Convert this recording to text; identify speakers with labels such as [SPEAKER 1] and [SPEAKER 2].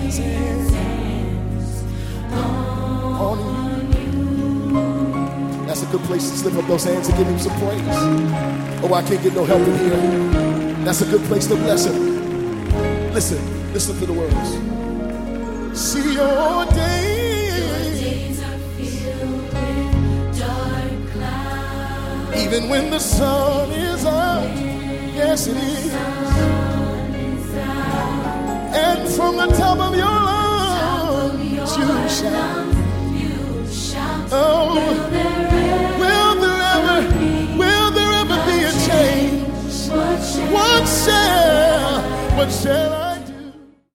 [SPEAKER 1] his hands on you. That's a good place to slip up those hands and give him some praise. Oh, I can't get no help in here. That's a good place to bless him. Listen to the words. See your days are filled with dark clouds. Even when the sun is out, yes it is. And from the top of your lungs you shout. Oh, will there ever be a change? What shall I